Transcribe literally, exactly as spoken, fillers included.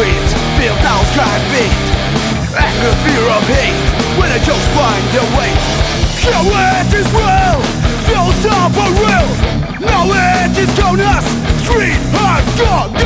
streets, feel those kind beat. Anger, fear of hate, when the jokes find their way. Show it is real, feel stop for real. Now it is known as street hardcore.